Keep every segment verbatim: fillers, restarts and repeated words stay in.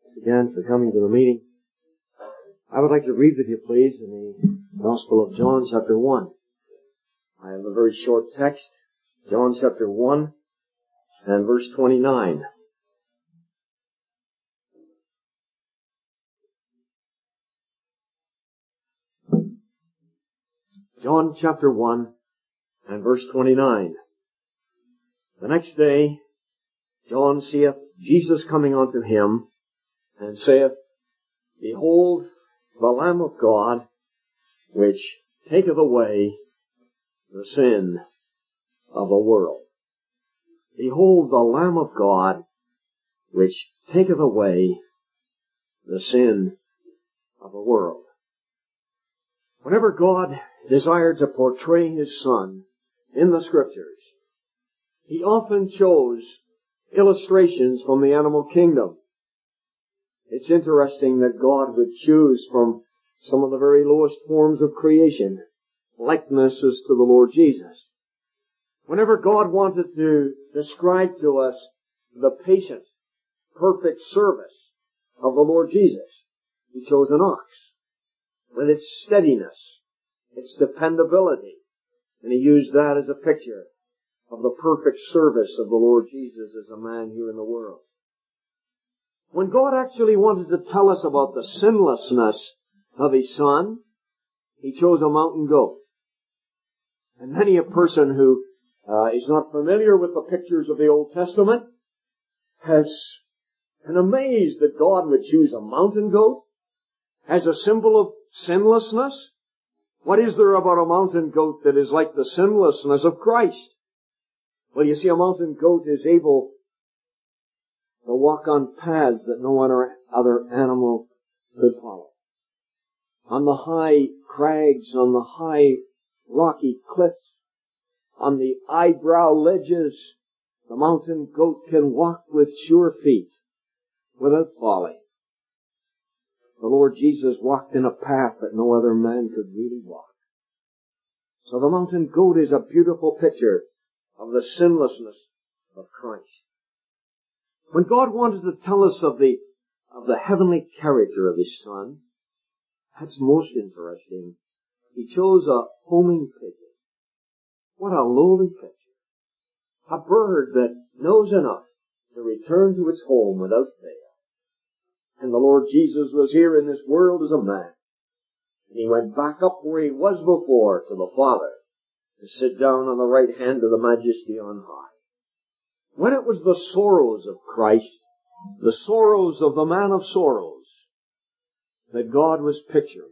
Again for coming to the meeting. I would like to read with you, please, in the Gospel of John, chapter one. I have a very short text, John chapter one and verse twenty-nine. John chapter one and verse twenty-nine. The next day, John seeth Jesus coming unto him, and saith, Behold, the Lamb of God, which taketh away the sin of the world. Behold, the Lamb of God, which taketh away the sin of the world. Whenever God desired to portray His Son in the Scriptures, He often chose illustrations from the animal kingdom. It's interesting that God would choose from some of the very lowest forms of creation likenesses to the Lord Jesus. Whenever God wanted to describe to us the patient, perfect service of the Lord Jesus, He chose an ox with its steadiness, its dependability, and He used that as a picture of the perfect service of the Lord Jesus as a man here in the world. When God actually wanted to tell us about the sinlessness of His Son, He chose a mountain goat. And many a person who uh, is not familiar with the pictures of the Old Testament has been amazed that God would choose a mountain goat as a symbol of sinlessness. What is there about a mountain goat that is like the sinlessness of Christ? Well, you see, a mountain goat is able to walk on paths that no other animal could follow. On the high crags, on the high rocky cliffs, on the eyebrow ledges, the mountain goat can walk with sure feet without falling. The Lord Jesus walked in a path that no other man could really walk. So the mountain goat is a beautiful picture of the sinlessness of Christ. When God wanted to tell us of the of the heavenly character of His Son, that's most interesting. He chose a homing pigeon. What a lowly picture. A bird that knows enough to return to its home without fail. And the Lord Jesus was here in this world as a man. And He went back up where He was before to the Father to sit down on the right hand of the Majesty on high. When it was the sorrows of Christ, the sorrows of the man of sorrows, that God was picturing,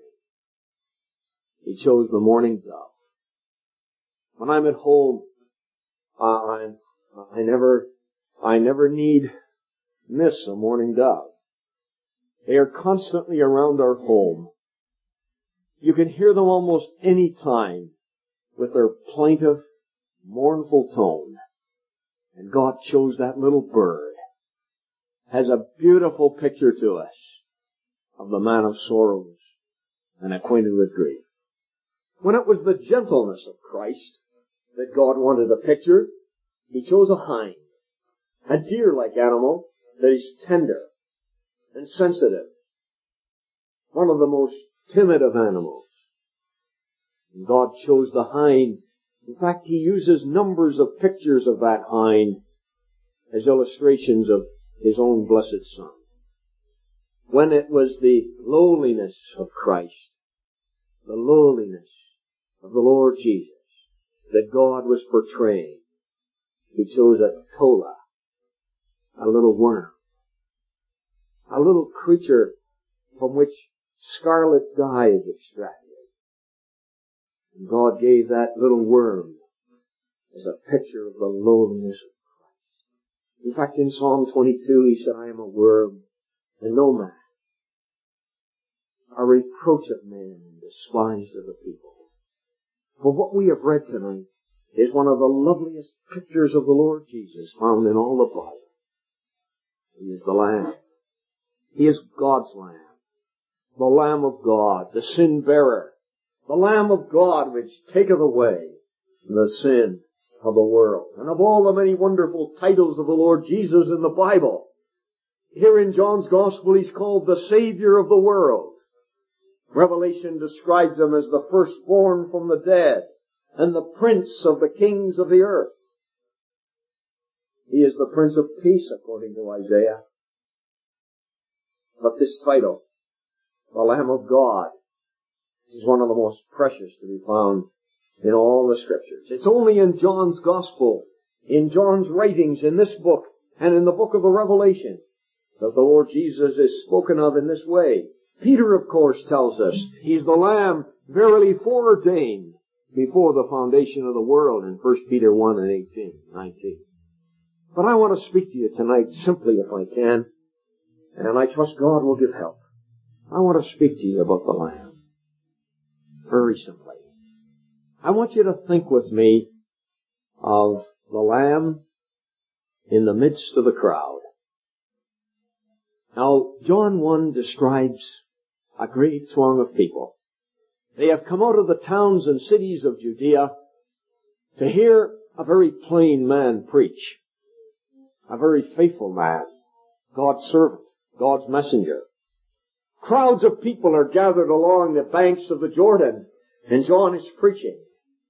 He chose the mourning dove. When I'm at home, uh, I, I never, I never need miss a mourning dove. They are constantly around our home. You can hear them almost any time with their plaintive, mournful tone. And God chose that little bird as a beautiful picture to us of the man of sorrows and acquainted with grief. When it was the gentleness of Christ that God wanted a picture, He chose a hind, a deer-like animal that is tender and sensitive, one of the most timid of animals. And God chose the hind. In fact, He uses numbers of pictures of that hind as illustrations of His own blessed Son. When it was the lowliness of Christ, the lowliness of the Lord Jesus that God was portraying, He chose a tola, a little worm, a little creature from which scarlet dye is extracted. And God gave that little worm as a picture of the lowliness of Christ. In fact, in Psalm twenty-two, He said, I am a worm and no man, a reproach of men and despised of the people. For what we have read tonight is one of the loveliest pictures of the Lord Jesus found in all the Bible. He is the Lamb. He is God's Lamb. The Lamb of God, the sin bearer. The Lamb of God which taketh away the sin of the world. And of all the many wonderful titles of the Lord Jesus in the Bible, Here in John's Gospel, He's called the Savior of the world. Revelation describes Him as the firstborn from the dead and the Prince of the kings of the earth. He is the Prince of Peace, according to Isaiah. But this title, the Lamb of God, is one of the most precious to be found in all the Scriptures. It's only in John's Gospel, in John's writings, in this book, and in the book of the Revelation, that the Lord Jesus is spoken of in this way. Peter, of course, tells us He's the Lamb verily foreordained before the foundation of the world in First Peter one and eighteen, nineteen. But I want to speak to you tonight simply, if I can, and I trust God will give help. I want to speak to you about the Lamb. Very simply. I want you to think with me of the Lamb in the midst of the crowd. Now, John one describes a great throng of people. They have come out of the towns and cities of Judea to hear a very plain man preach. A very faithful man, God's servant, God's messenger. Crowds of people are gathered along the banks of the Jordan, and John is preaching.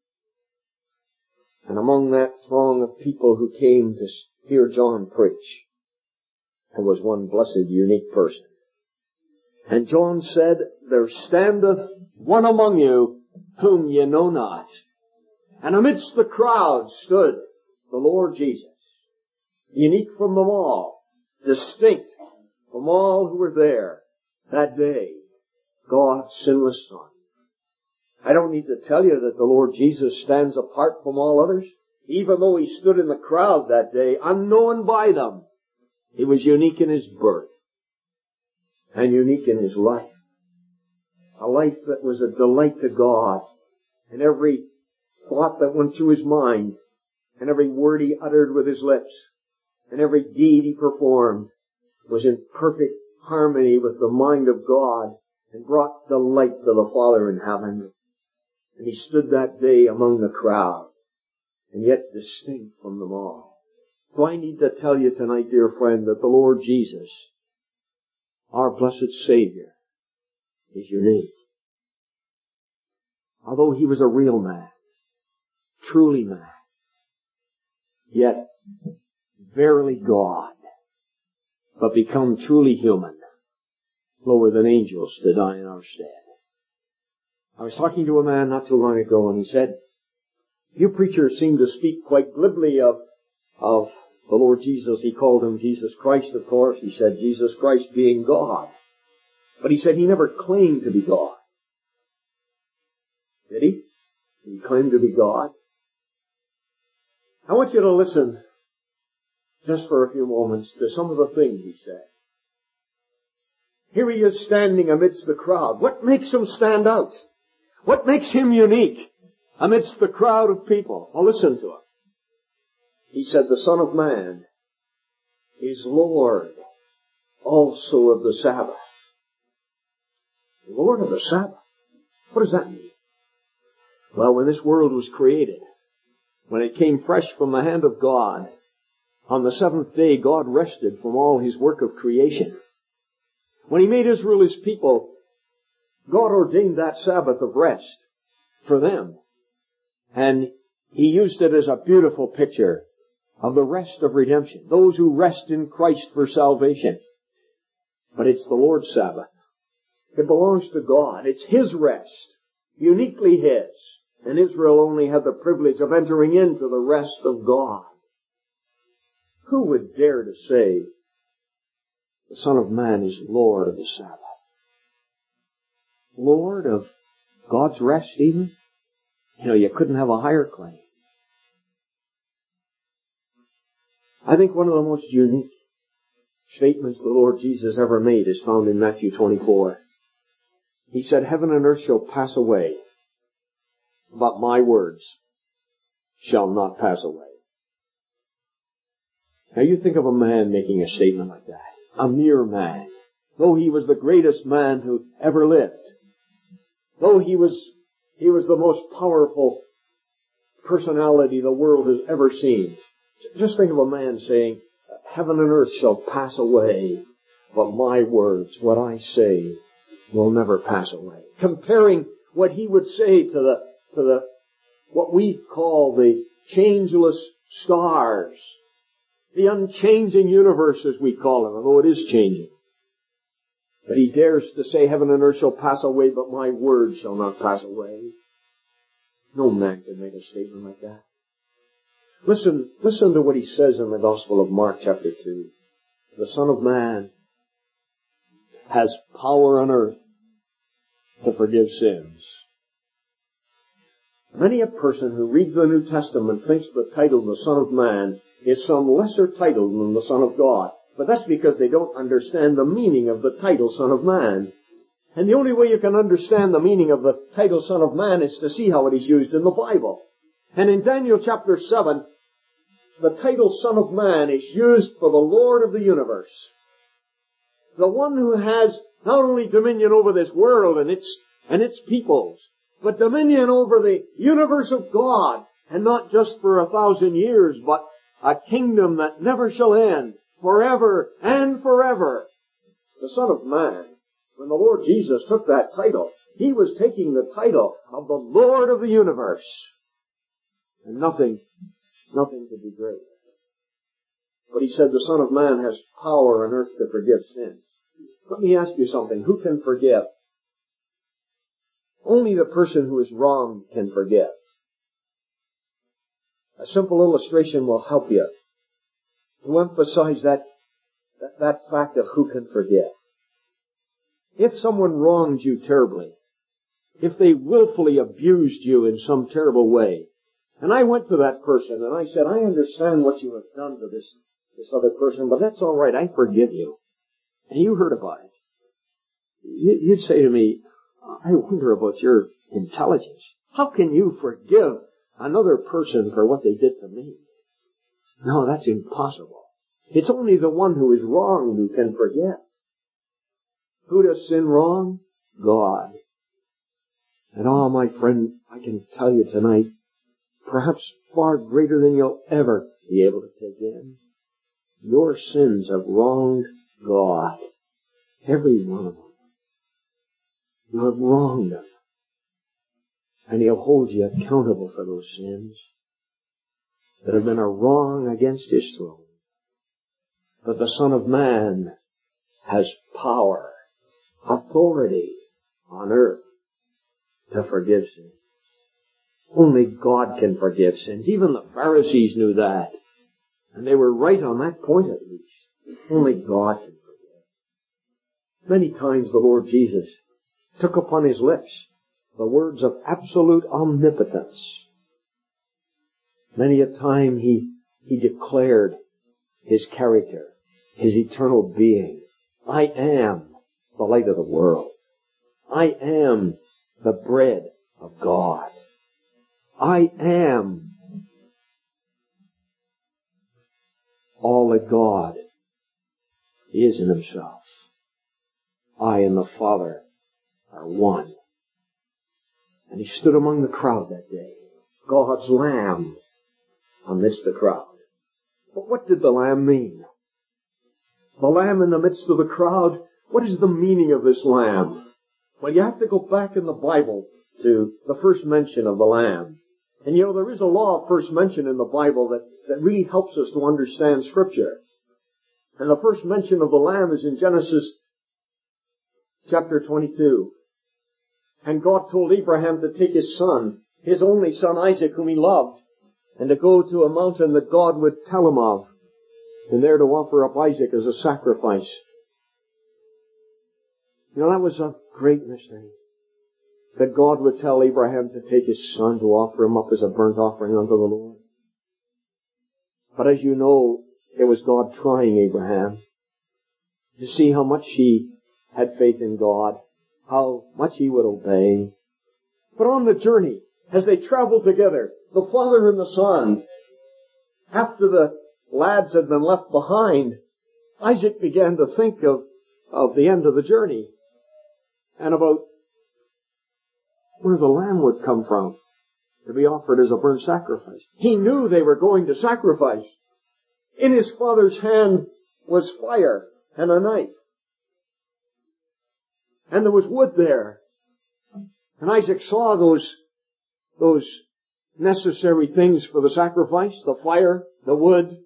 And among that throng of people who came to hear John preach, there was one blessed, unique person. And John said, there standeth one among you whom ye know not. And amidst the crowd stood the Lord Jesus, unique from them all, distinct from all who were there that day, God's sinless Son. I don't need to tell you that the Lord Jesus stands apart from all others. Even though He stood in the crowd that day, unknown by them, He was unique in His birth and unique in His life. A life that was a delight to God, and every thought that went through His mind, and every word He uttered with His lips, and every deed He performed was in perfect harmony with the mind of God and brought delight to the Father in heaven. And He stood that day among the crowd, and yet distinct from them all. Do I need to tell you tonight, dear friend, that the Lord Jesus, our blessed Savior, is unique? Although He was a real man, truly man, yet verily God, but become truly human, lower than angels to die in our stead. I was talking to a man not too long ago, and he said, you preachers seem to speak quite glibly of, of the Lord Jesus. He called Him Jesus Christ, of course. He said Jesus Christ being God. But he said He never claimed to be God. Did He? Did He claim to be God? I want you to listen just for a few moments to some of the things He said. Here He is standing amidst the crowd. What makes Him stand out? What makes Him unique amidst the crowd of people? Well, listen to Him. He said, the Son of Man is Lord also of the Sabbath. Lord of the Sabbath? What does that mean? Well, when this world was created, when it came fresh from the hand of God, on the seventh day God rested from all His work of creation. When He made Israel His people, God ordained that Sabbath of rest for them. And He used it as a beautiful picture of the rest of redemption. Those who rest in Christ for salvation. But it's the Lord's Sabbath. It belongs to God. It's His rest. Uniquely His. And Israel only had the privilege of entering into the rest of God. Who would dare to say the Son of Man is Lord of the Sabbath? Lord of God's rest even? You know, you couldn't have a higher claim. I think one of the most unique statements the Lord Jesus ever made is found in Matthew twenty-four. He said, heaven and earth shall pass away, but my words shall not pass away. Now you think of a man making a statement like that. A mere man. Though he was the greatest man who ever lived. Though he was, he was the most powerful personality the world has ever seen. Just think of a man saying, heaven and earth shall pass away, but my words, what I say, will never pass away. Comparing what he would say to the, to the, what we call the changeless stars, the unchanging universe as we call it, although it is changing. But he dares to say heaven and earth shall pass away, but my word shall not pass away. No man can make a statement like that. Listen, listen to what he says in the Gospel of Mark chapter two. The Son of Man has power on earth to forgive sins. Many a person who reads the New Testament thinks the title the Son of Man is some lesser title than the Son of God. But that's because they don't understand the meaning of the title Son of Man. And the only way you can understand the meaning of the title Son of Man is to see how it is used in the Bible. And in Daniel chapter seven, the title Son of Man is used for the Lord of the universe. The one who has not only dominion over this world and its, and its peoples, but dominion over the universe of God, and not just for a thousand years, but a kingdom that never shall end, forever and forever. The Son of Man, when the Lord Jesus took that title, he was taking the title of the Lord of the universe. And nothing, nothing could be greater. But he said the Son of Man has power on earth to forgive sins. Let me ask you something. Who can forgive? Only the person who is wronged can forgive. A simple illustration will help you to emphasize that, that, that fact of who can forgive. If someone wronged you terribly, if they willfully abused you in some terrible way, and I went to that person and I said, I understand what you have done to this, this other person, but that's all right, I forgive you. And you heard about it. You'd say to me, I wonder about your intelligence. How can you forgive another person for what they did to me? No, that's impossible. It's only the one who is wronged who can forgive. Who does sin wrong? God. And oh, my friend, I can tell you tonight, perhaps far greater than you'll ever be able to take in, your sins have wronged God. Every one of them. You have wronged Him. And He'll hold you accountable for those sins that have been a wrong against His throne. But the Son of Man has power, authority on earth to forgive sins. Only God can forgive sins. Even the Pharisees knew that. And they were right on that point at least. Only God can forgive. Many times the Lord Jesus took upon His lips the words of absolute omnipotence. Many a time He, He declared His character, His eternal being. I am the light of the world. I am the bread of God. I am all that God is in Himself. I and the Father are one. And He stood among the crowd that day, God's Lamb amidst the crowd. But what did the Lamb mean? The Lamb in the midst of the crowd, what is the meaning of this Lamb? Well, you have to go back in the Bible to the first mention of the Lamb. And you know, there is a law of first mention in the Bible that, that really helps us to understand Scripture. And the first mention of the Lamb is in Genesis chapter twenty-two. And God told Abraham to take his son, his only son Isaac, whom he loved, and to go to a mountain that God would tell him of, and there to offer up Isaac as a sacrifice. You know, that was a great mystery. That God would tell Abraham to take his son to offer him up as a burnt offering unto the Lord. But as you know, it was God trying Abraham to see how much he had faith in God, how much he would obey. But on the journey, as they traveled together, the father and the son, after the lads had been left behind, Isaac began to think of, of the end of the journey and about where the lamb would come from to be offered as a burnt sacrifice. He knew they were going to sacrifice. In his father's hand was fire and a knife. And there was wood there. And Isaac saw those, those necessary things for the sacrifice, the fire, the wood,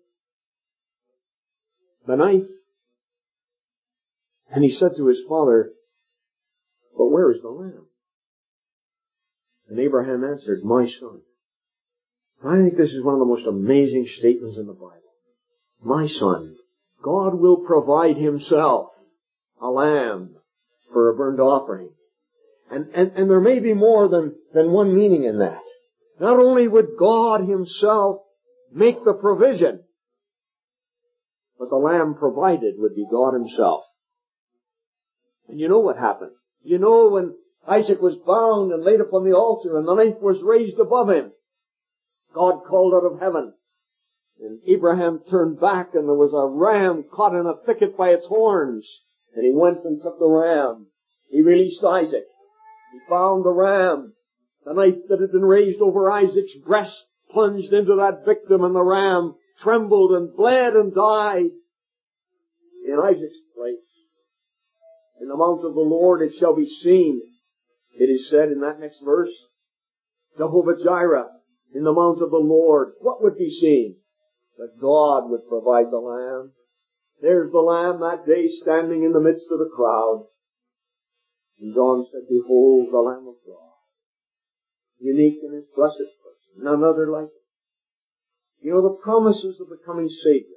the knife. And he said to his father, but where is the lamb? And Abraham answered, my son. I think this is one of the most amazing statements in the Bible. My son, God will provide himself a lamb for a burnt offering. And, and, and there may be more than, than one meaning in that. Not only would God himself make the provision, but the lamb provided would be God himself. And you know what happened. You know when Isaac was bound and laid upon the altar and the knife was raised above him, God called out of heaven. And Abraham turned back and there was a ram caught in a thicket by its horns. And he went and took the ram. He released Isaac. He found the ram. The knife that had been raised over Isaac's breast plunged into that victim, and the ram trembled and bled and died in Isaac's place. In the mount of the Lord it shall be seen, it is said in that next verse, Jehovah Jireh, in the mount of the Lord, what would be seen? That God would provide the lamb. There's the lamb that day standing in the midst of the crowd. And John said, behold the Lamb of God, unique in his blessed person, none other like it. You know, the promises of the coming Savior.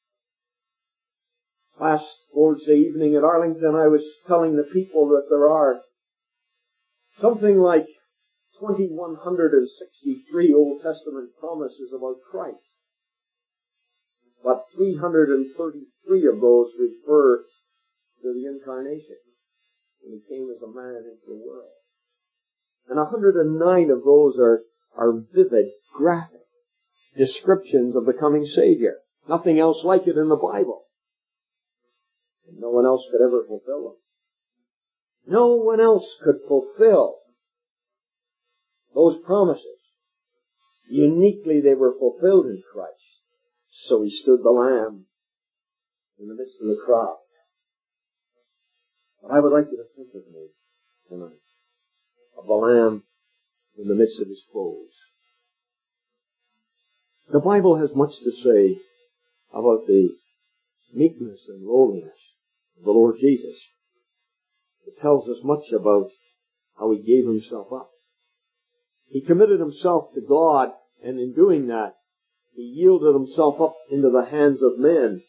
Last Lord's Day evening at Arlington, I was telling the people that there are something like two thousand one hundred sixty-three Old Testament promises about Christ. But three hundred thirty-three of those refer to the incarnation, when he came as a man into the world. And one hundred nine of those are, are vivid, graphic descriptions of the coming Savior. Nothing else like it in the Bible. And no one else could ever fulfill them. No one else could fulfill those promises. Uniquely they were fulfilled in Christ. So he stood the Lamb in the midst of the crowd. But I would like you to think with me tonight of the Lamb in the midst of his foes. The Bible has much to say about the meekness and lowliness of the Lord Jesus. It tells us much about how he gave himself up. He committed himself to God, and in doing that, he yielded himself up into the hands of men.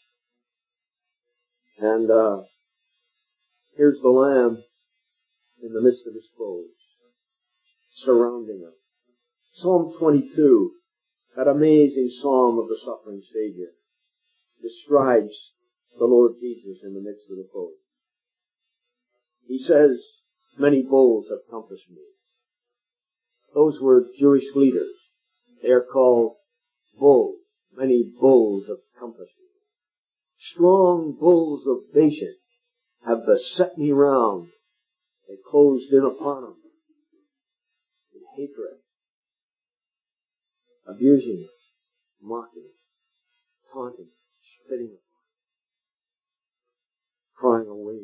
And uh, here's the Lamb in the midst of his foes, surrounding him. Psalm twenty-two, that amazing psalm of the suffering Savior, describes the Lord Jesus in the midst of the foes. He says, many bulls have compassed me. Those were Jewish leaders. They are called bulls. Many bulls have compassed me. Strong bulls of Bashan have beset me round. They closed in upon him in hatred, abusing, mocking, taunting, spitting upon, crying away.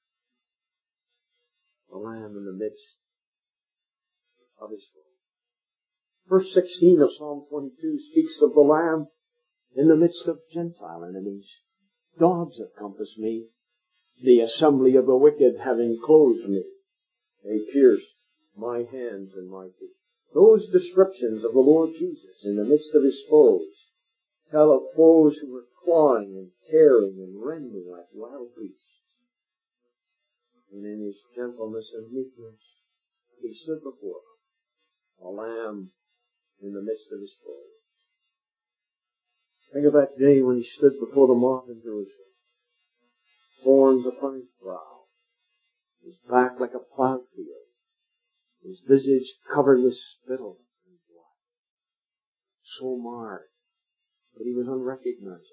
The Lamb in the midst of his foes. Verse sixteen of Psalm twenty-two speaks of the Lamb in the midst of Gentile enemies. Dogs have compassed me, the assembly of the wicked having closed me. They pierced my hands and my feet. Those descriptions of the Lord Jesus in the midst of his foes tell of foes who were clawing and tearing and rending like wild beasts. And in his gentleness and meekness, he stood before them, a lamb in the midst of his foes. Think of that day when he stood before the mob in Jerusalem. Thorns upon his brow, his back like a plowed field, his visage covered with spittle and blood, so marred that he was unrecognizable.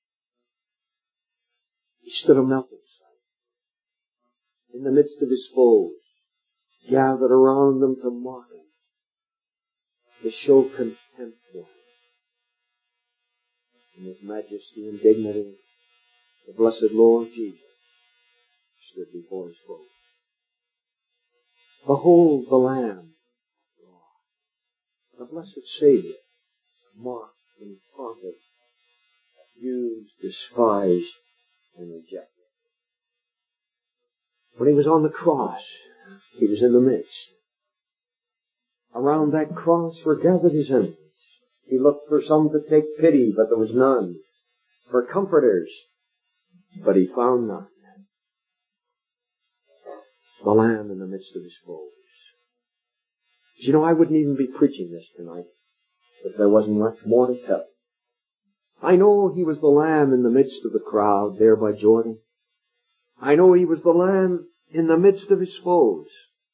He stood a melting sight in the midst of his foes, gathered around them to mock him, to show contempt for him. in His majesty and dignity, the blessed Lord Jesus stood before His throne. Behold the Lamb, the blessed Savior, mocked and taunted, abused, despised, and rejected. When He was on the cross, He was in the midst. Around that cross were gathered His enemies. He looked for some to take pity, but there was none. For comforters, but He found none. The Lamb in the midst of His foes. You know, I wouldn't even be preaching this tonight if there wasn't much more to tell. I know He was the Lamb in the midst of the crowd there by Jordan. I know He was the Lamb in the midst of His foes.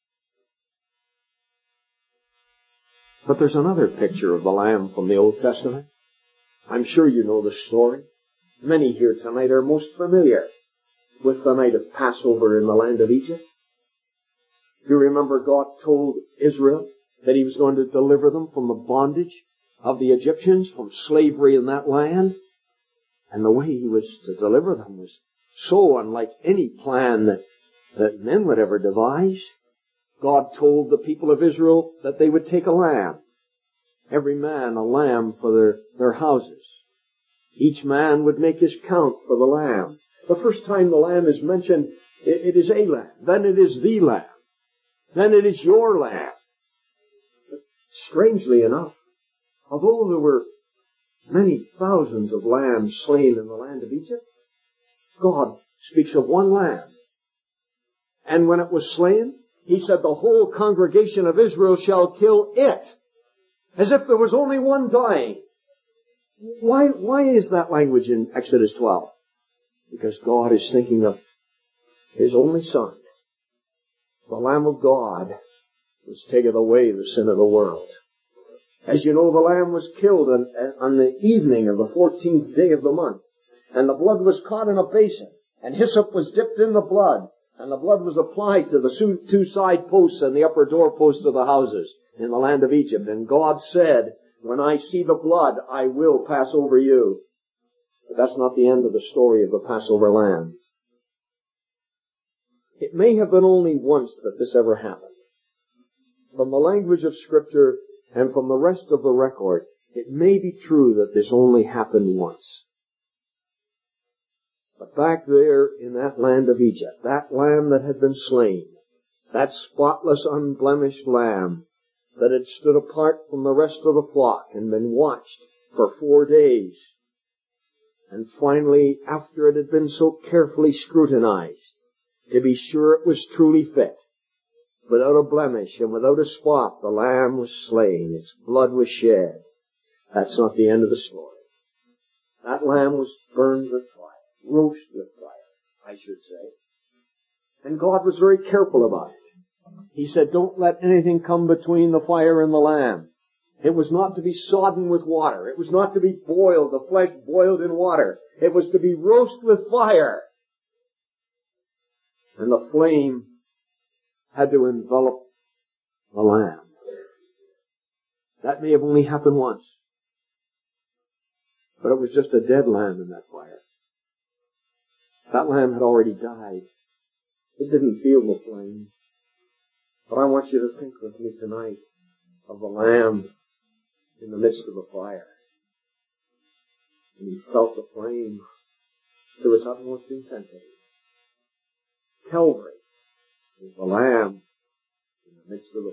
But there's another picture of the Lamb from the Old Testament. I'm sure you know the story. Many here tonight are most familiar with the night of Passover in the land of Egypt. You remember God told Israel that He was going to deliver them from the bondage of the Egyptians, from slavery in that land. And the way He was to deliver them was so unlike any plan that, that men would ever devise. God told the people of Israel that they would take a lamb. Every man a lamb for their, their houses. Each man would make his count for the lamb. The first time the lamb is mentioned, it, it is a lamb. Then it is the lamb. Then it is your lamb. But strangely enough, although there were many thousands of lambs slain in the land of Egypt, God speaks of one lamb. And when it was slain, He said, the whole congregation of Israel shall kill it. As if there was only one dying. Why, why is that language in Exodus twelve? Because God is thinking of His only Son. The Lamb of God, which taketh away the sin of the world. As you know, the Lamb was killed on, on the evening of the fourteenth day of the month. And the blood was caught in a basin. And hyssop was dipped in the blood. And the blood was applied to the two side posts and the upper door posts of the houses in the land of Egypt. And God said, when I see the blood, I will pass over you. But that's not the end of the story of the Passover lamb. It may have been only once that this ever happened. From the language of Scripture and from the rest of the record, it may be true that this only happened once. But back there in that land of Egypt, that lamb that had been slain, that spotless, unblemished lamb that had stood apart from the rest of the flock and been watched for four days, and finally, after it had been so carefully scrutinized, to be sure it was truly fit, without a blemish and without a spot, the lamb was slain, its blood was shed. That's not the end of the story. That lamb was burned with fire, roasted with fire, I should say. And God was very careful about it. He said, don't let anything come between the fire and the lamb. It was not to be sodden with water. It was not to be boiled, the flesh boiled in water. It was to be roasted with fire. And the flame had to envelop the lamb. That may have only happened once. But it was just a dead lamb in that fire. That lamb had already died. It didn't feel the flame. But I want you to think with me tonight of the lamb in the midst of the fire. And he felt the flame to its utmost intensity. Calvary is the lamb in the midst of the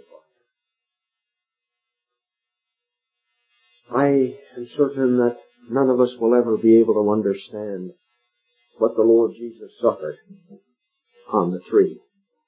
fire. I am certain that none of us will ever be able to understand what the Lord Jesus suffered on the tree.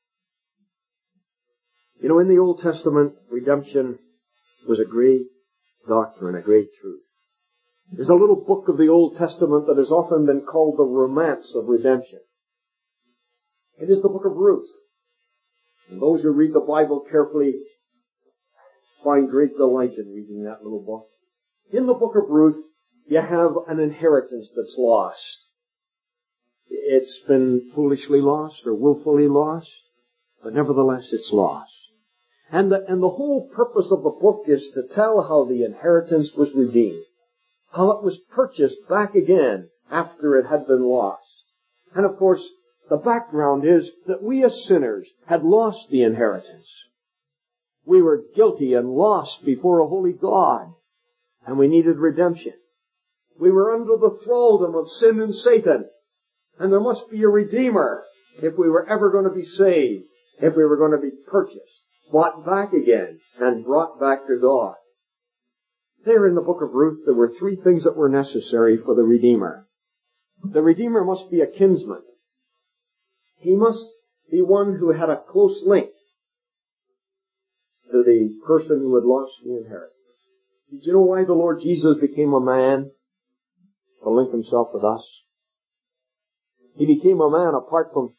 You know, in the Old Testament, redemption was a great doctrine, a great truth. There's a little book of the Old Testament that has often been called the romance of redemption. It is the book of Ruth. And those who read the Bible carefully find great delight in reading that little book. In the book of Ruth, you have an inheritance that's lost. It's been foolishly lost or willfully lost, but nevertheless it's lost. And the, and the whole purpose of the book is to tell how the inheritance was redeemed. how it was purchased back again after it had been lost. And of course, the background is that we as sinners had lost the inheritance. We were guilty and lost before a holy God, and we needed redemption. We were under the thraldom of sin and Satan, and there must be a Redeemer if we were ever going to be saved, if we were going to be purchased, bought back again, and brought back to God. There in the book of Ruth, there were three things that were necessary for the Redeemer. The Redeemer must be a kinsman. He must be one who had a close link to the person who had lost the inheritance. Did you know why the Lord Jesus became a man? To link himself with us. He became a man apart from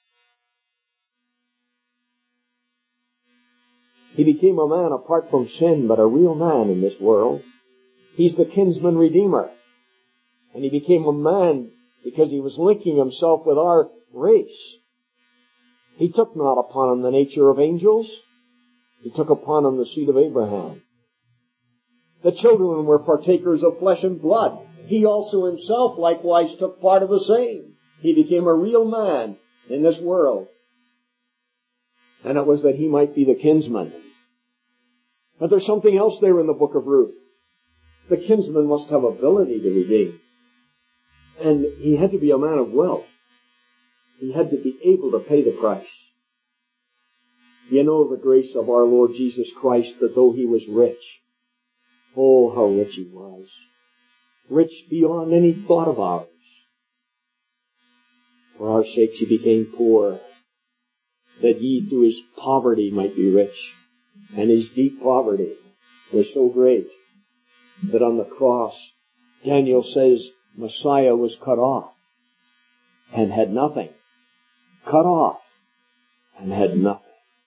He became a man apart from sin, but a real man in this world. He's the kinsman redeemer. And he became a man because he was linking himself with our race. He took not upon him the nature of angels. He took upon him the seed of Abraham. The children were partakers of flesh and blood. He also himself likewise took part of the same. He became a real man in this world. And it was that he might be the kinsman. But there's something else there in the book of Ruth. The kinsman must have ability to redeem. And he had to be a man of wealth. He had to be able to pay the price. You know the grace of our Lord Jesus Christ, that though he was rich, oh, how rich he was. Rich beyond any thought of ours. For our sakes he became poor, that ye through his poverty might be rich. And his deep poverty was so great that on the cross, Daniel says, Messiah was cut off and had nothing. Cut off and had nothing.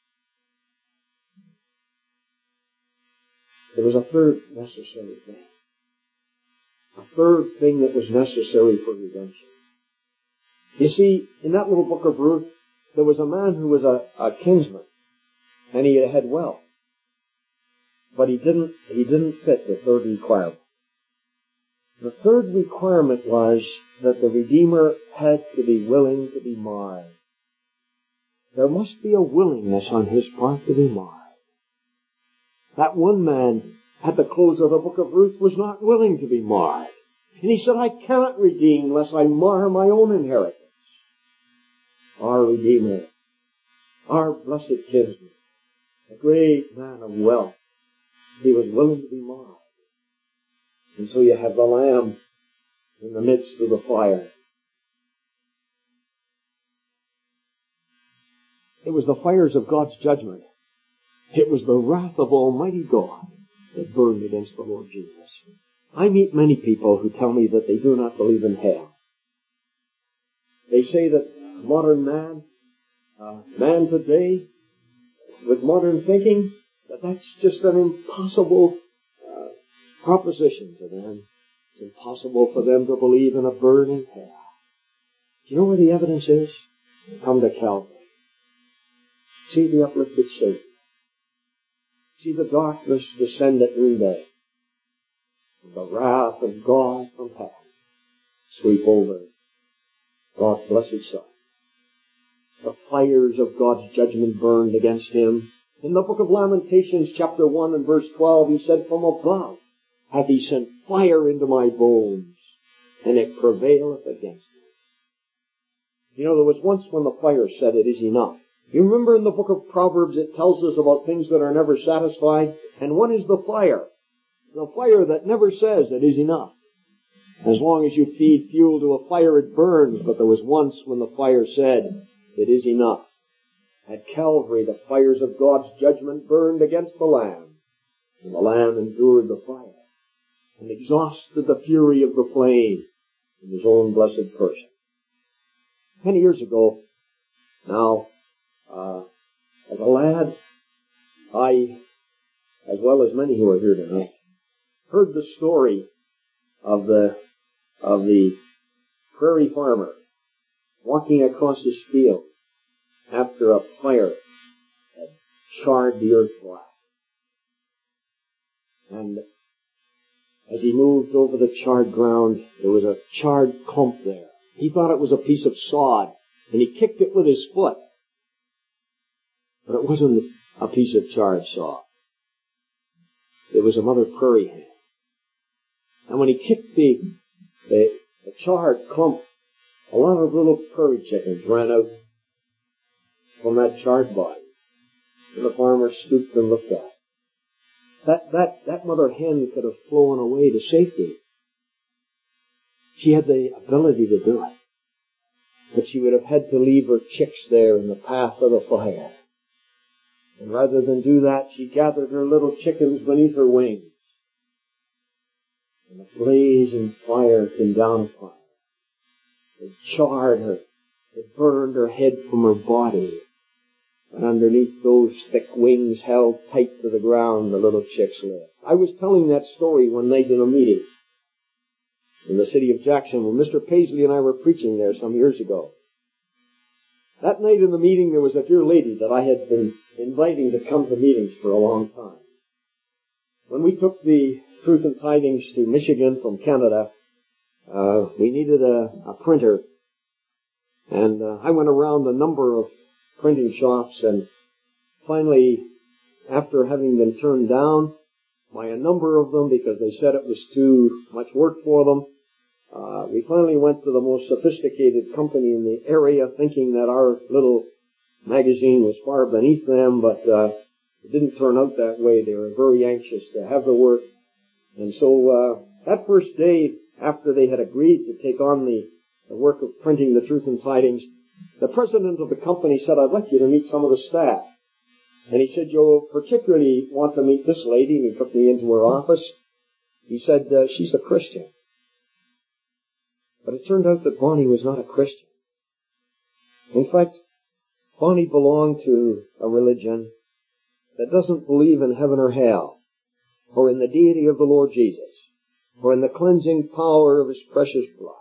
There was a third necessary thing. A third thing that was necessary for redemption. You see, in that little book of Ruth, there was a man who was a, a kinsman, and he had wealth. But he didn't, he didn't fit the third requirement. The third requirement was that the Redeemer had to be willing to be marred. There must be a willingness on his part to be marred. That one man at the close of the book of Ruth was not willing to be marred. And he said, I cannot redeem lest I mar my own inheritance. Our Redeemer, our blessed kinsman, a great man of wealth, he was willing to be marred. And so you have the Lamb in the midst of the fire. It was the fires of God's judgment. It was the wrath of Almighty God that burned against the Lord Jesus. I meet many people who tell me that they do not believe in hell. They say that modern man, uh, man today, with modern thinking, that that's just an impossible uh, proposition to them. It's impossible for them to believe in a burning hell. Do you know where the evidence is? Come to Calvary. See the uplifted Savior. See the darkness descend at noonday. The wrath of God from heaven sweep over God's blessed Son. The fires of God's judgment burned against him. In the book of Lamentations, chapter one and verse twelve, he said, From above hath he sent fire into my bones, and it prevaileth against me. You know, there was once when the fire said, It is enough. You remember in the book of Proverbs, it tells us about things that are never satisfied, and one is the fire. The fire that never says, It is enough. As long as you feed fuel to a fire, it burns, but there was once when the fire said, It is enough. At Calvary, the fires of God's judgment burned against the Lamb, and the Lamb endured the fire and exhausted the fury of the flame in his own blessed person. Many years ago, now, uh, as a lad, I, as well as many who are here tonight, heard the story of the of the prairie farmer walking across his field after a fire had charred the earth black. And as he moved over the charred ground, there was a charred clump there. He thought it was a piece of sod, and he kicked it with his foot. But it wasn't a piece of charred sod. It was a mother prairie hen. And when he kicked the, the, the charred clump, a lot of little prairie chickens ran out from that charred body. And the farmer stooped and looked at it. That, that, that mother hen could have flown away to safety. She had the ability to do it. But she would have had to leave her chicks there in the path of the fire. And rather than do that, she gathered her little chickens beneath her wings. And the blazing fire came down upon her. It charred her. It burned her head from her body. And underneath those thick wings held tight to the ground, the little chicks lived. I was telling that story one night in a meeting in the city of Jacksonville. Mister Paisley and I were preaching there some years ago. That night in the meeting, there was a dear lady that I had been inviting to come to meetings for a long time. When we took the Truth and Tidings to Michigan from Canada, uh, we needed a, a printer. And uh, I went around a number of printing shops, and finally, after having been turned down by a number of them because they said it was too much work for them, uh, we finally went to the most sophisticated company in the area, thinking that our little magazine was far beneath them, but uh, it didn't turn out that way. They were very anxious to have the work. And so uh, that first day, after they had agreed to take on the, the work of printing the Truth and Tidings, the president of the company said, "I'd like you to meet some of the staff." And he said, "You'll particularly want to meet this lady." And he took me into her office. He said, uh, "She's a Christian." But it turned out that Bonnie was not a Christian. In fact, Bonnie belonged to a religion that doesn't believe in heaven or hell, or in the deity of the Lord Jesus, or in the cleansing power of His precious blood.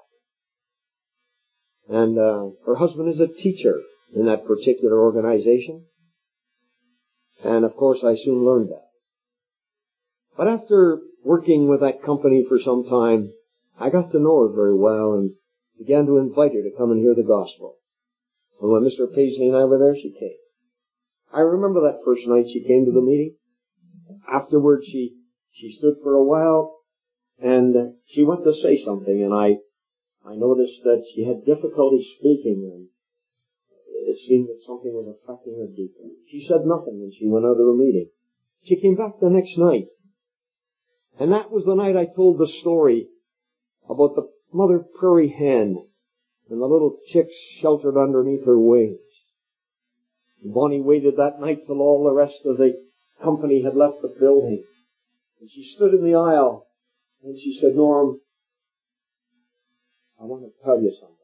And uh, her husband is a teacher in that particular organization. And of course I soon learned that. But after working with that company for some time, I got to know her very well and began to invite her to come and hear the gospel. And when Mister Paisley and I were there, she came. I remember that first night she came to the meeting. Afterwards she, she stood for a while and she went to say something, and I I noticed that she had difficulty speaking, and it seemed that something was affecting her deeply. She said nothing, and she went out of the meeting. She came back the next night, and that was the night I told the story about the mother prairie hen and the little chicks sheltered underneath her wings. And Bonnie waited that night till all the rest of the company had left the building, and she stood in the aisle, and she said, "Norm, I want to tell you something."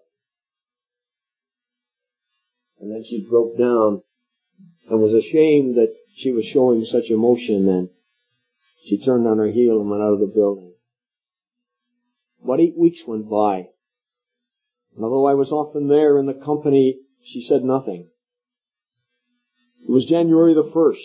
And then she broke down and was ashamed that she was showing such emotion, and she turned on her heel and went out of the building. About eight weeks went by, and although I was often there in the company, she said nothing. It was January the first.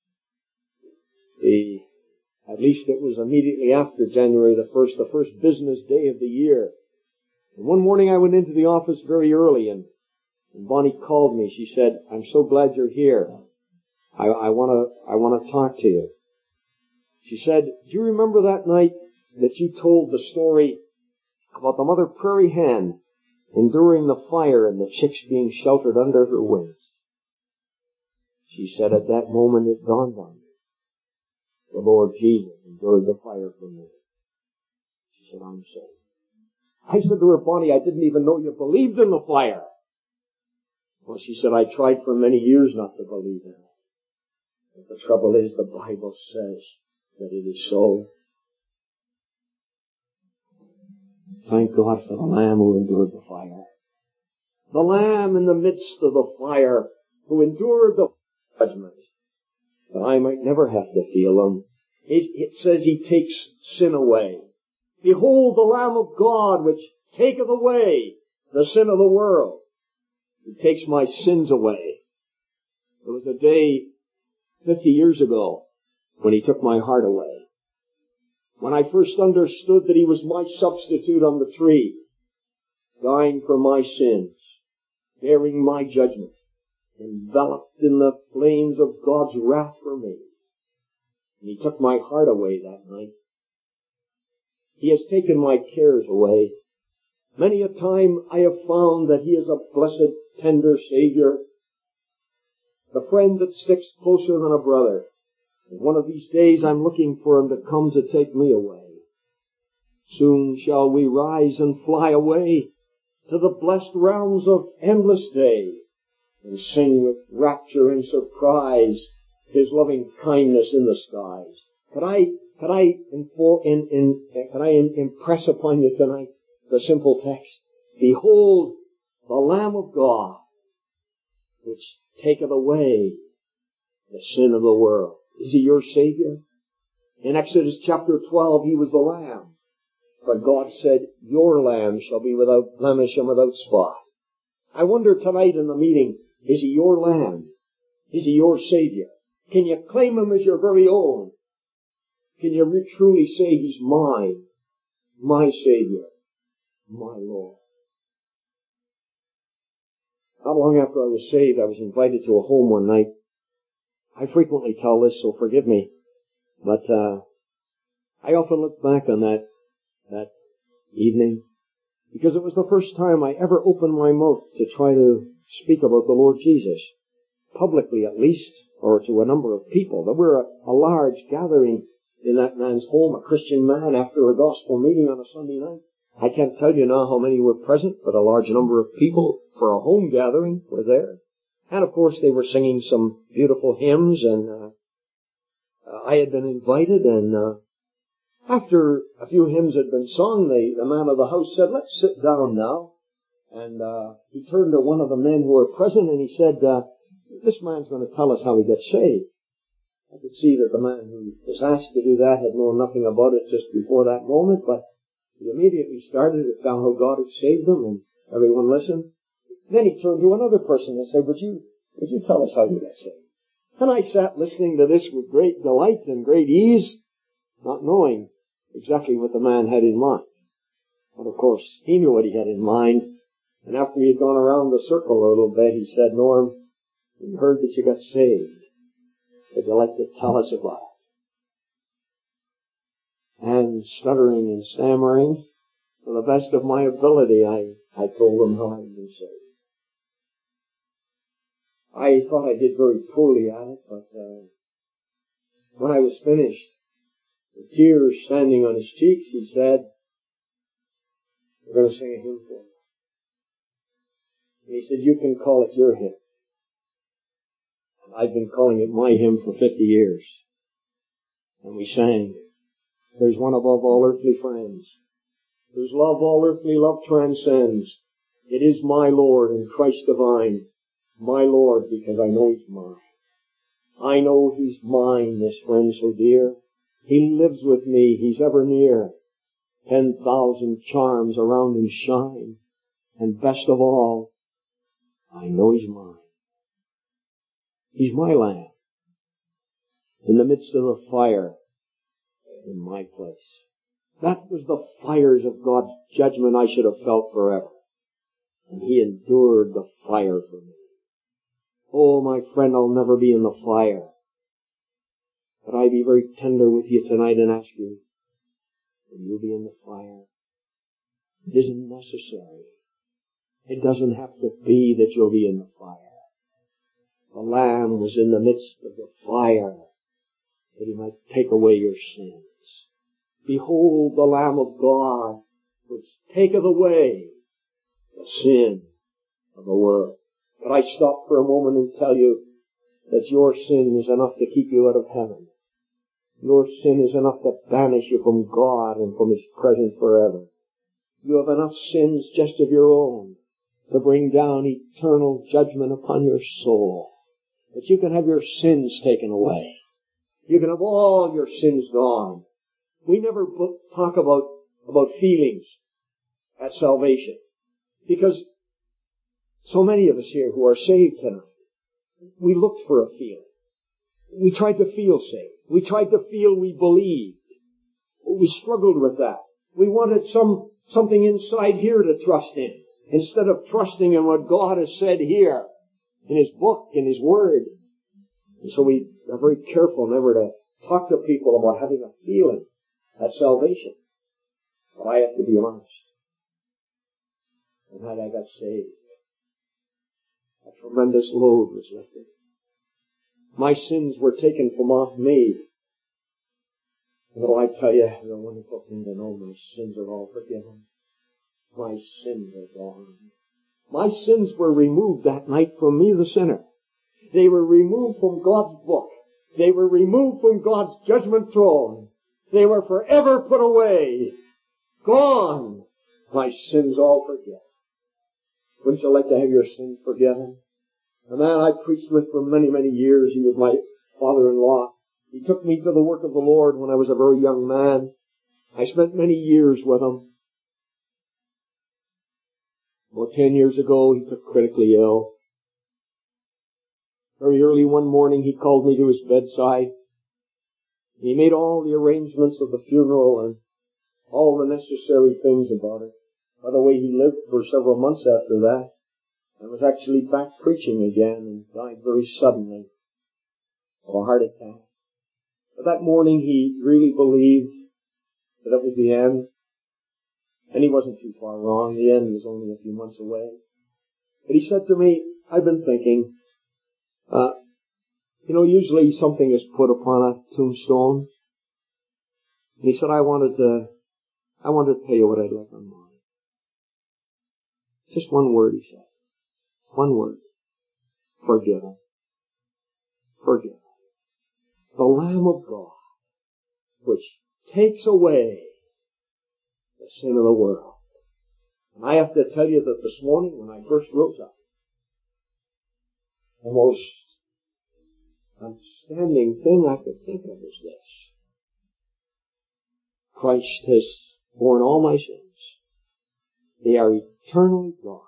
The, at least it was immediately after January the first, the first business day of the year. And one morning I went into the office very early, and, and Bonnie called me. She said, "I'm so glad you're here. I, I want to I want to talk to you." She said, "Do you remember that night that you told the story about the mother prairie hen enduring the fire and the chicks being sheltered under her wings?" She said, "At that moment it dawned on me. The Lord Jesus endured the fire for me." She said, "I'm saved." I said to her, "Bonnie, I didn't even know you believed in the fire." Well, she said, "I tried for many years not to believe in it. But the trouble is, the Bible says that it is so." Thank God for the Lamb who endured the fire. The Lamb in the midst of the fire who endured the judgment, that I might never have to feel them. It, it says He takes sin away. "Behold the Lamb of God, which taketh away the sin of the world." He takes my sins away. There was a day fifty years ago when He took my heart away. when I first understood that He was my substitute on the tree, dying for my sins, bearing my judgment, enveloped in the flames of God's wrath for me. And He took my heart away that night. He has taken my cares away. Many a time I have found that He is a blessed, tender Savior, the friend that sticks closer than a brother. And one of these days I'm looking for Him to come to take me away. Soon shall we rise and fly away to the blessed realms of endless day, and sing with rapture and surprise His loving kindness in the skies. Could I, could I, infor, in, in, could I in, impress upon you tonight the simple text? Behold, the Lamb of God, which taketh away the sin of the world. Is He your Savior? In Exodus chapter twelve, He was the Lamb. But God said, your Lamb shall be without blemish and without spot. I wonder tonight in the meeting, is He your Lamb? Is He your Savior? Can you claim Him as your very own? Can you re- truly say He's mine, my Savior, my Lord? Not long after I was saved, I was invited to a home one night. I frequently tell this, so forgive me, but uh I often look back on that that evening, because it was the first time I ever opened my mouth to try to speak about the Lord Jesus, publicly at least, or to a number of people. There were a, a large gathering in that man's home, a Christian man, after a gospel meeting on a Sunday night. I can't tell you now how many were present, but a large number of people for a home gathering were there. And of course they were singing some beautiful hymns, and uh, uh, I had been invited, and uh, after a few hymns had been sung, the, the man of the house said, let's sit down now. And uh, he turned to one of the men who were present and he said, uh, this man's going to tell us how he got saved. I could see that the man who was asked to do that had known nothing about it just before that moment, but he immediately started to tell how God had saved him, and everyone listened. Then he turned to another person and said, would you, would you tell us how you got saved? And I sat listening to this with great delight and great ease, not knowing exactly what the man had in mind. But of course, he knew what he had in mind. And after he had gone around the circle a little bit, he said, Norm, we heard that you got saved. Would you like to tell us about it? And stuttering and stammering, to the best of my ability, I, I told him how I had been saved. I thought I did very poorly at it, but uh, when I was finished, the tears standing on his cheeks, he said, we're going to sing a hymn for you. And he said, you can call it your hymn. And I've been calling it my hymn for fifty years. And we sang, there's one above all earthly friends, whose love all earthly love transcends. It is my Lord and Christ divine, my Lord, because I know He's mine. I know He's mine, this friend so dear. He lives with me, He's ever near. Ten thousand charms around Him shine. And best of all, I know He's mine. He's my Lamb. In the midst of the fire, in my place. That was the fires of God's judgment I should have felt forever. And He endured the fire for me. Oh, my friend, I'll never be in the fire. But I be very tender with you tonight and ask you, will you be in the fire? It isn't necessary. It doesn't have to be that you'll be in the fire. The Lamb was in the midst of the fire that He might take away your sins. Behold the Lamb of God, which taketh away the sin of the world. But I stop for a moment and tell you that your sin is enough to keep you out of heaven. Your sin is enough to banish you from God and from His presence forever. You have enough sins just of your own to bring down eternal judgment upon your soul. But you can have your sins taken away. You can have all your sins gone. We never talk about, about feelings at salvation, because so many of us here who are saved tonight, we looked for a feeling. We tried to feel saved. We tried to feel we believed. we struggled with that. We wanted some something inside here to trust in, instead of trusting in what God has said here, in His book, in His Word. And so we are very careful never to talk to people about having a feeling at salvation. But I have to be honest. And had I got saved, a tremendous load was lifted. My sins were taken from off me. And oh, I tell you, it's a wonderful thing to know my sins are all forgiven. My sins are gone. My sins were removed that night from me, the sinner. They were removed from God's book. They were removed from God's judgment throne. They were forever put away. Gone. My sins all forgiven. Wouldn't you like to have your sins forgiven? A man I preached with for many, many years, he was my father-in-law. He took me to the work of the Lord when I was a very young man. I spent many years with him. About ten years ago, he took critically ill. Very early one morning, he called me to his bedside. He made all the arrangements of the funeral and all the necessary things about it. By the way, he lived for several months after that and was actually back preaching again and died very suddenly of a heart attack. But that morning, he really believed that it was the end. And he wasn't too far wrong. The end was only a few months away. But he said to me, I've been thinking, uh, you know, usually something is put upon a tombstone. And he said, I wanted to, I wanted to tell you what I'd like on mine. Just one word, he said. One word. Forgiven. Forgiven. The Lamb of God, which takes away the sin of the world. And I have to tell you that this morning, when I first rose up, the most outstanding thing I could think of is this. Christ has borne all my sins. They are eternally gone.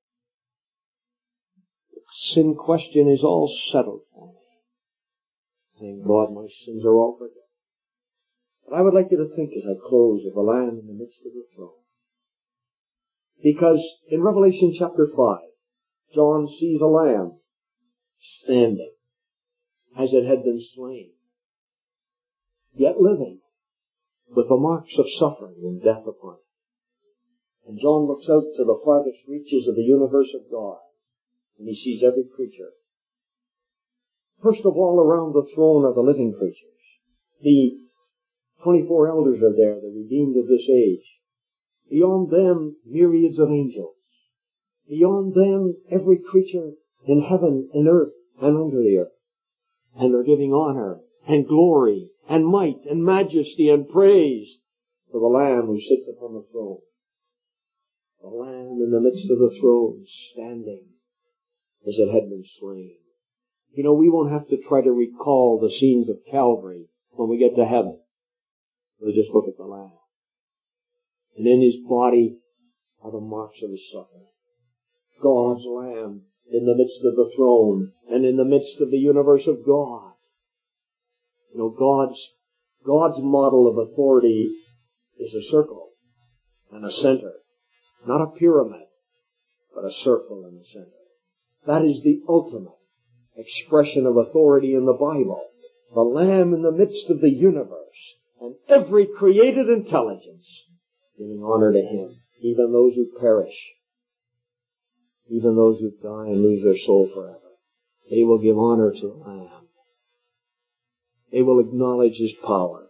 The sin question is all settled for me. Thank God my sins are all forgiven. But I would like you to think as I close of the Lamb in the midst of the throne. Because in Revelation chapter five, John sees a lamb standing as it had been slain, yet living, with the marks of suffering and death upon it. And John looks out to the farthest reaches of the universe of God, and he sees every creature. First of all, around the throne are the living creatures. The twenty-four elders are there, the redeemed of this age. Beyond them, myriads of angels. Beyond them, every creature in heaven and earth and under the earth. And they're giving honor and glory and might and majesty and praise to the Lamb who sits upon the throne. The Lamb in the midst of the throne, standing as it had been slain. You know, we won't have to try to recall the scenes of Calvary when we get to heaven. We'll just look at the Lamb. And in His body are the marks of His suffering. God's Lamb in the midst of the throne and in the midst of the universe of God. You know, God's, God's model of authority is a circle and a center. Not a pyramid, but a circle in the center. That is the ultimate expression of authority in the Bible. The Lamb in the midst of the universe and every created intelligence giving honor to Him, even those who perish, even those who die and lose their soul forever. They will give honor to the Lamb. They will acknowledge His power.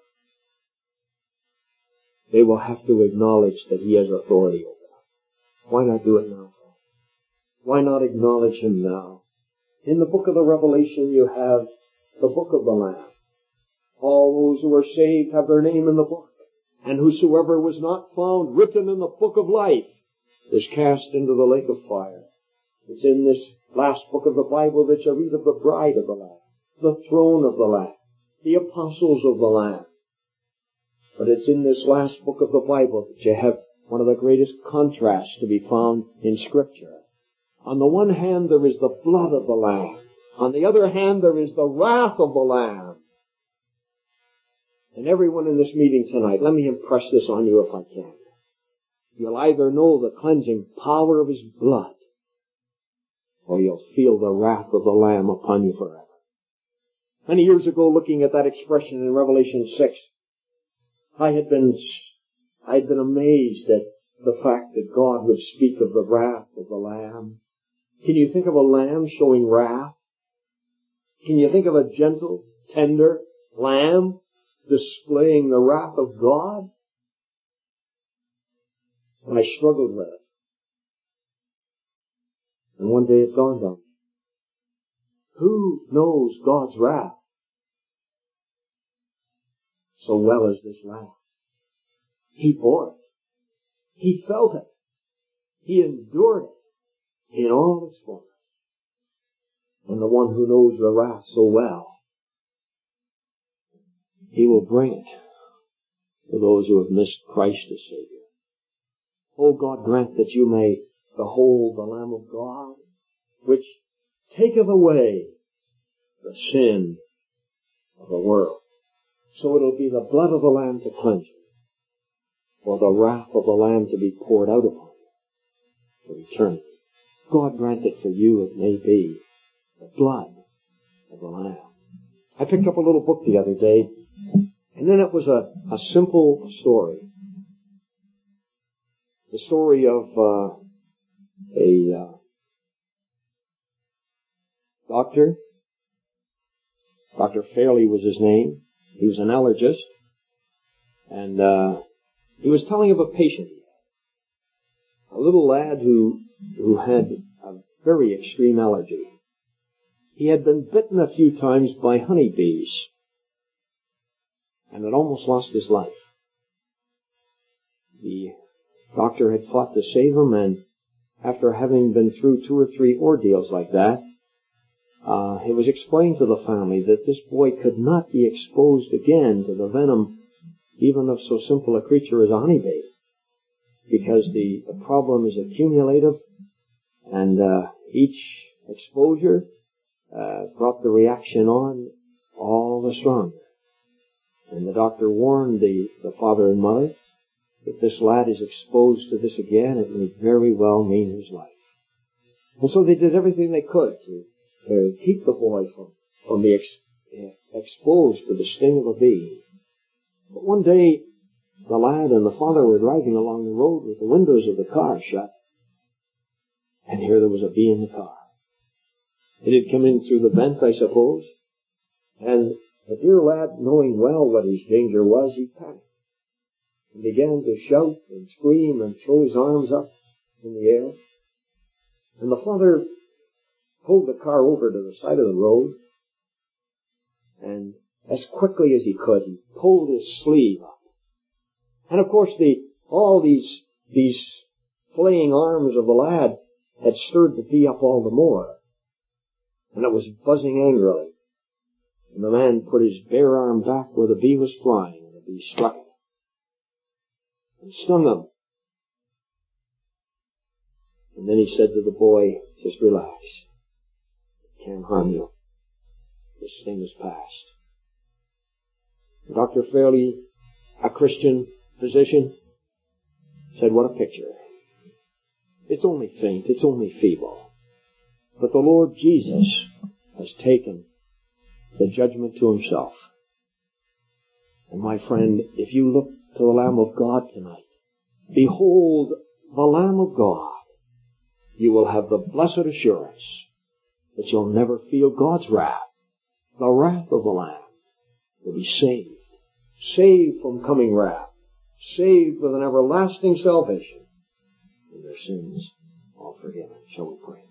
They will have to acknowledge that He has authority over them. Why not do it now? Why not acknowledge Him now? In the book of the Revelation you have the book of the Lamb. All those who are saved have their name in the book. And whosoever was not found written in the book of life is cast into the lake of fire. It's in this last book of the Bible that you read of the bride of the Lamb, the throne of the Lamb, the apostles of the Lamb. But it's in this last book of the Bible that you have one of the greatest contrasts to be found in Scripture. On the one hand, there is the blood of the Lamb. On the other hand, there is the wrath of the Lamb. And everyone in this meeting tonight, let me impress this on you if I can. You'll either know the cleansing power of His blood, or you'll feel the wrath of the Lamb upon you forever. Many years ago, looking at that expression in Revelation six, I had been, I had been amazed at the fact that God would speak of the wrath of the Lamb. Can you think of a lamb showing wrath? Can you think of a gentle, tender lamb displaying the wrath of God? And I struggled with it. And one day it dawned on me. Who knows God's wrath so well as this lamb? He bore it. He felt it. He endured it in all its fullness. And the one who knows the wrath so well, He will bring it to those who have missed Christ as Savior. Oh God, grant that you may behold the Lamb of God, which taketh away the sin of the world. So it'll be the blood of the Lamb to cleanse you, or the wrath of the Lamb to be poured out upon you for eternity. God grant that for you it may be the blood of the Lamb. I picked up a little book the other day, and then it was a, a simple story. The story of uh, a uh, doctor. Doctor Fairley was his name. He was an allergist. And uh, he was telling of a patient he had. A little lad who, who had a very extreme allergy. He had been bitten a few times by honeybees and had almost lost his life. The doctor had fought to save him, and after having been through two or three ordeals like that, uh, it was explained to the family that this boy could not be exposed again to the venom even of so simple a creature as a honeybee, because the, the problem is accumulative, and uh, each exposure uh, brought the reaction on all the stronger. And the doctor warned the, the father and mother, if this lad is exposed to this again, it may very well mean his life. And so they did everything they could to, to keep the boy from, from being ex, exposed to the sting of a bee. But one day, the lad and the father were driving along the road with the windows of the car shut, and here there was a bee in the car. It had come in through the vent, I suppose, and the dear lad, knowing well what his danger was, he panicked and began to shout and scream and throw his arms up in the air. And the father pulled the car over to the side of the road, and as quickly as he could, he pulled his sleeve up. And of course, the all these these flaying arms of the lad had stirred the bee up all the more, and it was buzzing angrily. And the man put his bare arm back where the bee was flying, and the bee struck it and stung him. And then he said to the boy, just relax. It can't harm you. This thing is past. Doctor Fairley, a Christian physician, said, what a picture. It's only faint, it's only feeble. But the Lord Jesus has taken the judgment to Himself. And my friend, if you look to the Lamb of God tonight, behold the Lamb of God, you will have the blessed assurance that you'll never feel God's wrath, the wrath of the Lamb. You'll be saved, saved from coming wrath, saved with an everlasting salvation, and their sins all forgiven. Shall we pray?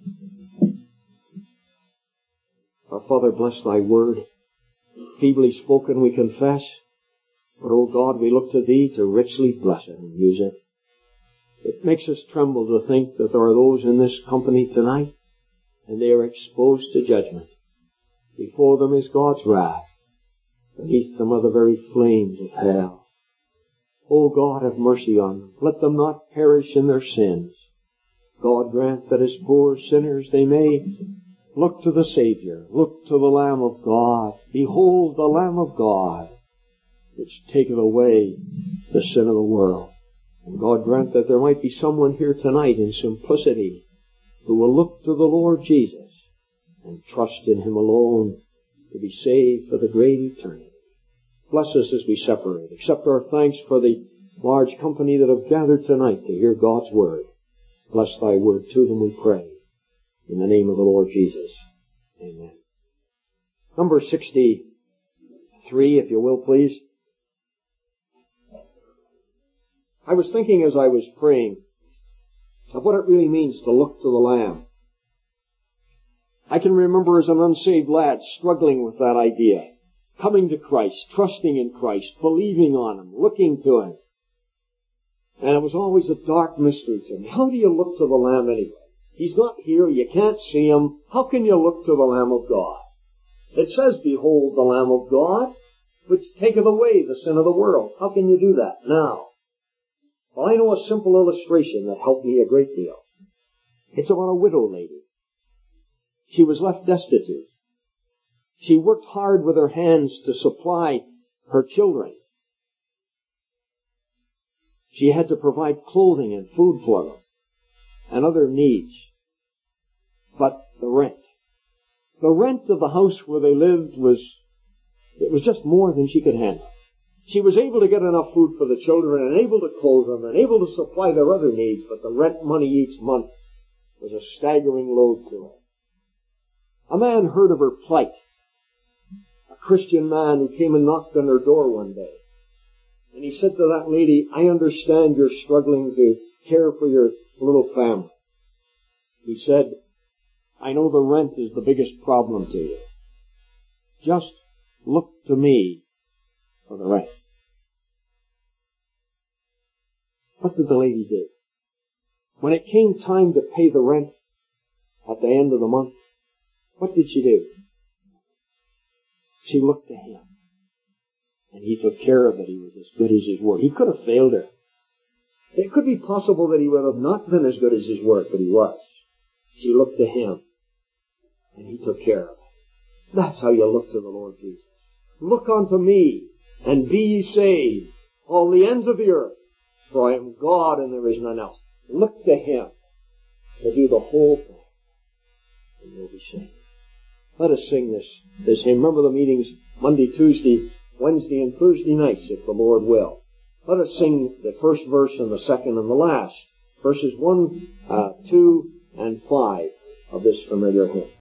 Our Father, bless Thy word. Feebly spoken, we confess. But, O God, we look to Thee to richly bless it and use it. It makes us tremble to think that there are those in this company tonight, and they are exposed to judgment. Before them is God's wrath. Beneath them are the very flames of hell. O God, have mercy on them. Let them not perish in their sins. God, grant that as poor sinners they may look to the Savior, look to the Lamb of God. Behold the Lamb of God, which taketh away the sin of the world. And God grant that there might be someone here tonight in simplicity who will look to the Lord Jesus and trust in Him alone to be saved for the great eternity. Bless us as we separate. Accept our thanks for the large company that have gathered tonight to hear God's Word. Bless Thy Word to them, we pray. In the name of the Lord Jesus. Amen. Number sixty-three, if you will, please. I was thinking as I was praying of what it really means to look to the Lamb. I can remember as an unsaved lad struggling with that idea. Coming to Christ, trusting in Christ, believing on Him, looking to Him. And it was always a dark mystery to me. How do you look to the Lamb anyway? He's not here, you can't see Him. How can you look to the Lamb of God? It says, behold the Lamb of God, which taketh away the sin of the world. How can you do that now? Well, I know a simple illustration that helped me a great deal. It's about a widow lady. She was left destitute. She worked hard with her hands to supply her children. She had to provide clothing and food for them and other needs. But the rent. The rent of the house where they lived was, it was just more than she could handle. She was able to get enough food for the children and able to clothe them and able to supply their other needs, but the rent money each month was a staggering load to her. A man heard of her plight. A Christian man who came and knocked on her door one day. And he said to that lady, I understand you're struggling to care for your little family. He said, I know the rent is the biggest problem to you. Just look to me for the rent. What did the lady do? When it came time to pay the rent at the end of the month, what did she do? She looked to Him. And He took care of it. He was as good as His word. He could have failed her. It could be possible that He would have not been as good as His word, but He was. She looked to Him. And He took care of it. That's how you look to the Lord Jesus. Look unto me, and be ye saved, all the ends of the earth, for I am God and there is none else. Look to Him to do the whole thing, and you'll be saved. Let us sing this, this hymn. Remember the meetings Monday, Tuesday, Wednesday, and Thursday nights, if the Lord will. Let us sing the first verse and the second and the last, verses one, uh, two, and five of this familiar hymn.